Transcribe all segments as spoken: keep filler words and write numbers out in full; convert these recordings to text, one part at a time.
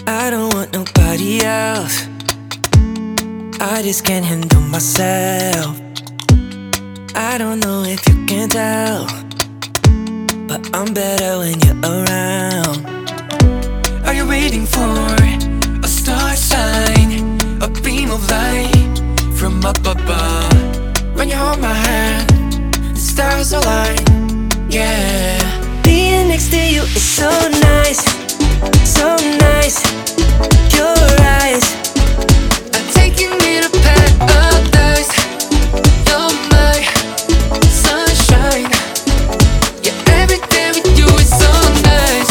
I don't want nobody else. I just can't handle myself. I don't know if you can tell, but I'm better when you're around. Are you waiting for a star sign, a beam of light from up above? When you hold my hand, the stars align, yeah. Being next to you is so nice, so nice. Your eyes are taking me to paradise. You're my sunshine. Yeah, every day with you is so nice.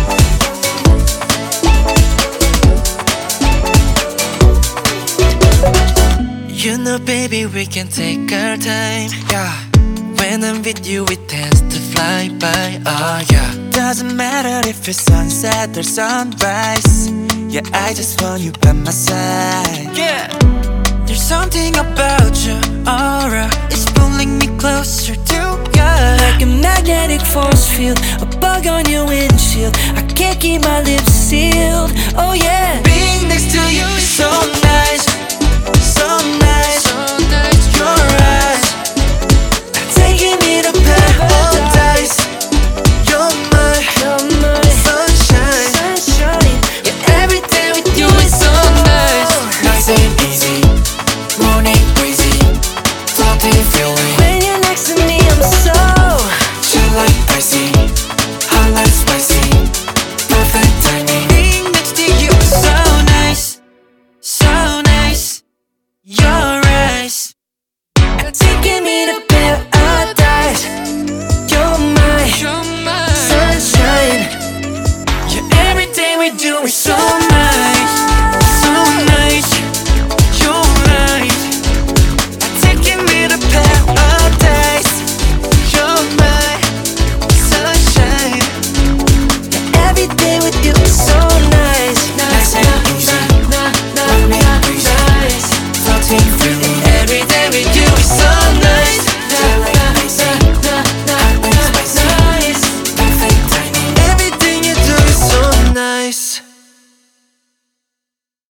You know, baby, we can take our time, yeah. When I'm with you, it tends to fly by, oh yeah. Doesn't matter if it's sunset or sunrise. Yeah, I just want you by my side. Yeah, there's something about your aura, it's pulling me closer to you. Like a magnetic force field, a bug on your windshield. I can't keep my lips sealed. Oh yeah, being next to you is so nice, so nice, so nice. Your eyes taking me to paradise. You're my, you're my sunshine, sunshine. Yeah, every day with you is so nice. Nice and easy, morning breezy, floating feeling. When you're next to me, I'm so chill like icy, hot like spicy, perfect timing. Being next to you is so nice, so nice. Your eyes are taking me to paradise. You're my, you're my sunshine. Yeah, every day we do is so